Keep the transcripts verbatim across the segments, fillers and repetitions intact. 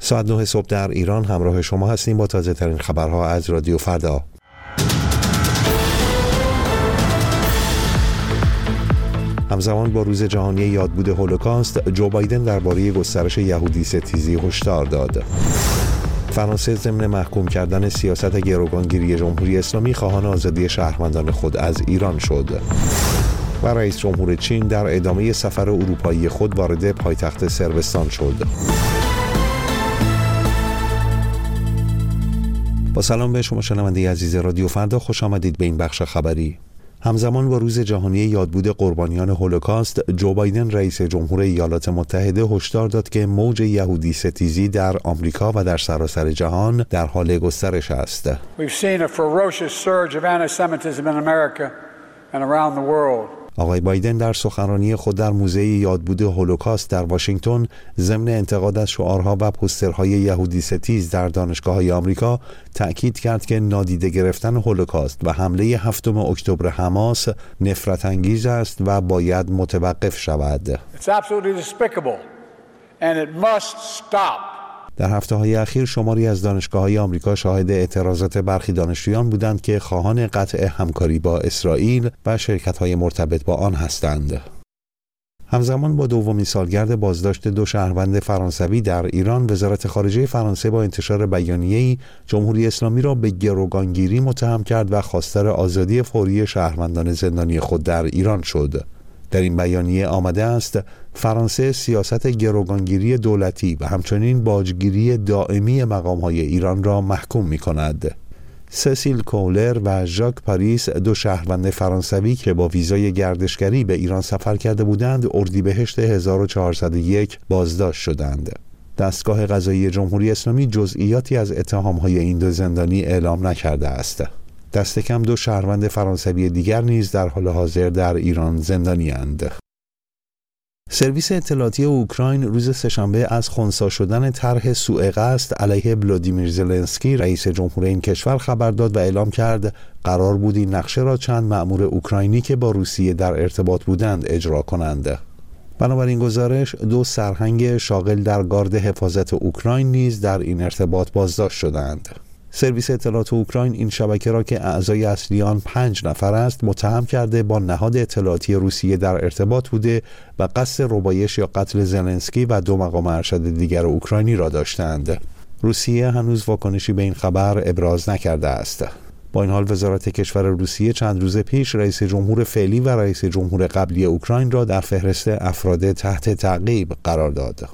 ساعت نه صبح در ایران همراه شما هستیم با تازه ترین خبرها از رادیو فردا. همزمان با روز جهانی یادبود هولوکاست، جو بایدن درباره گسترش یهودی ستیزی هشدار داد. فرانسه ضمن محکوم کردن سیاست گروگانگیری جمهوری اسلامی خواهان آزادی شهروندان خود از ایران شد. و رئیس جمهور چین در ادامه سفر اروپایی خود وارد پایتخت صربستان شد. با سلام به شما شنونده عزیز رادیو فردا، خوش آمدید به این بخش خبری. همزمان با روز جهانی یادبود قربانیان هولوکاست، جو بایدن رئیس جمهور ایالات متحده هشدار داد که موج یهودی ستیزی در آمریکا و در سراسر جهان در حال گسترش است. We've seen a ferocious surge of anti-Semitism in America and around the world. آقای بایدن در سخنرانی خود در موزه یادبود هولوکاست در واشنگتن ضمن انتقاد از شعارها و پوسترهای یهودی ستیز در دانشگاه‌های آمریکا تأکید کرد که نادیده گرفتن هولوکاست و حمله هفتم اکتبر حماس نفرت انگیز است و باید متوقف شود. It's absolutely despicable and it must stop. در هفته‌های اخیر شماری از دانشگاه‌های آمریکا شاهد اعتراضات برخی دانشجویان بودند که خواهان قطع همکاری با اسرائیل و شرکت‌های مرتبط با آن هستند. همزمان با دومین سالگرد بازداشت دو شهروند فرانسوی در ایران، وزارت خارجه فرانسه با انتشار بیانیه‌ای جمهوری اسلامی را به گروگانگیری متهم کرد و خواستار آزادی فوری شهروندان زندانی خود در ایران شد. در این بیانیه آمده است فرانسه سیاست گروگانگیری دولتی و همچنین باجگیری دائمی مقام‌های ایران را محکوم می‌کند. سسیل کولر و ژاک پاریس، دو شهروند فرانسوی که با ویزای گردشگری به ایران سفر کرده بودند، اردیبهشت هزار و چهارصد و یک بازداشت شدند. دستگاه قضایی جمهوری اسلامی جزئیاتی از اتهام‌های این دو زندانی اعلام نکرده است. دست کم دو شهروند فرانسوی دیگر نیز در حال حاضر در ایران زندانی‌اند. سرویس اطلاعاتی اوکراین روز سه‌شنبه از خنثی شدن طرح سوء قصد علیه ولادیمیر زلنسکی رئیس جمهور این کشور خبر داد و اعلام کرد قرار بود این نقشه را چند مأمور اوکراینی که با روسیه در ارتباط بودند اجرا کنند. بنابراین گزارش دو سرهنگ شاغل در گارد حفاظت اوکراین نیز در این ارتباط بازداشت شدند. سرویس اطلاعات اوکراین این شبکه را که اعضای اصلی آن پنج نفر است متهم کرده با نهاد اطلاعاتی روسیه در ارتباط بوده و قصد ربایش یا قتل زلنسکی و دو مقام ارشد دیگر اوکراینی را داشتند. روسیه هنوز واکنشی به این خبر ابراز نکرده است. با این حال وزارت کشور روسیه چند روز پیش رئیس جمهور فعلی و رئیس جمهور قبلی اوکراین را در فهرست افراد تحت تعقیب قرار داد.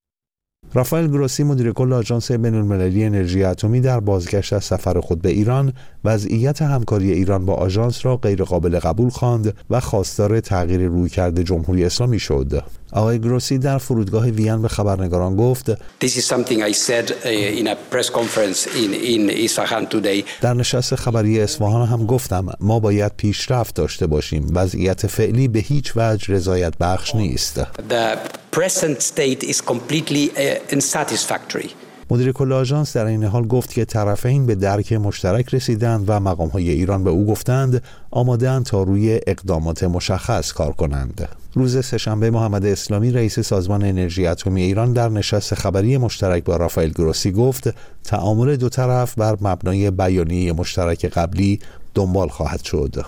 رافائل گروسی، مدیر کل آژانس بین‌المللی انرژی اتمی، در بازگشت از سفر خود به ایران وضعیت همکاری ایران با آژانس را غیرقابل قبول خواند و خواستار تغییر رویکرد جمهوری اسلامی شد. آقای گروسی در فرودگاه وین به خبرنگاران گفت: This is something I said in a press conference in in Isfahan today. در نشست خبری اصفهان هم گفتم ما باید پیشرفت داشته باشیم. وضعیت فعلی به هیچ وجه رضایت بخش نیست. The present state is completely unsatisfactory. مدیر کل آژانس در این حال گفت که طرفین به درک مشترک رسیدند و مقام‌های ایران به او گفتند آماده‌اند تا روی اقدامات مشخص کار کنند. روز سه‌شنبه محمد اسلامی، رئیس سازمان انرژی اتمی ایران، در نشست خبری مشترک با رافائل گروسی گفت تعامل دو طرف بر مبنای بیانیه مشترک قبلی دنبال خواهد شد.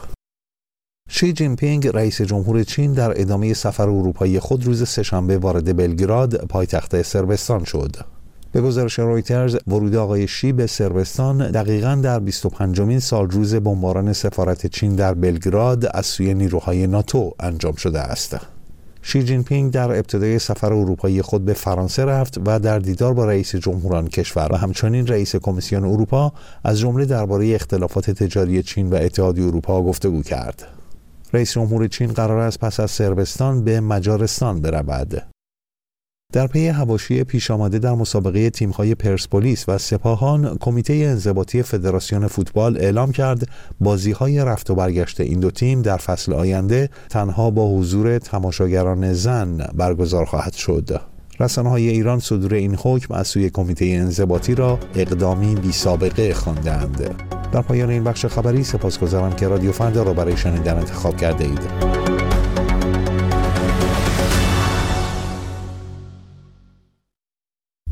شی جین پینگ، رئیس جمهور چین، در ادامه سفر اروپایی خود روز سه‌شنبه وارد بلگراد، پایتخت صربستان شد. به گزارش رویترز، ورود آقای شی به صربستان دقیقاً در بیست و پنجمین سال روز بمباران سفارت چین در بلگراد از سوی نیروهای ناتو انجام شده است. شی جین پینگ در ابتدای سفر اروپایی خود به فرانسه رفت و در دیدار با رئیس جمهوران کشور و همچنین رئیس کمیسیون اروپا از جمله درباره اختلافات تجاری چین و اتحادیه اروپا گفتگو کرد. رئیس جمهور چین قرار است پس از صربستان به مجارستان برود. در پی حواشی پیش آمده در مسابقه تیم‌های پرسپولیس و سپاهان، کمیته انضباطی فدراسیون فوتبال اعلام کرد بازی‌های رفت و برگشت این دو تیم در فصل آینده تنها با حضور تماشاگران زن برگزار خواهد شد. رسانه‌های ایران صدور این حکم از سوی کمیته انضباطی را اقدامی بی‌سابقه خواندند. در پایان این بخش خبری سپاسگزارم که رادیو فردا را برای شنیدن انتخاب کرده اید.